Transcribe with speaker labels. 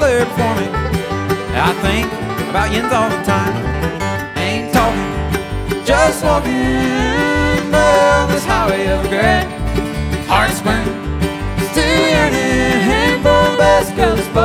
Speaker 1: there before me. I think about yins all the time. Ain't talking, just walking down this highway of regret. Heart's burning, still yearning, handful of best goes by.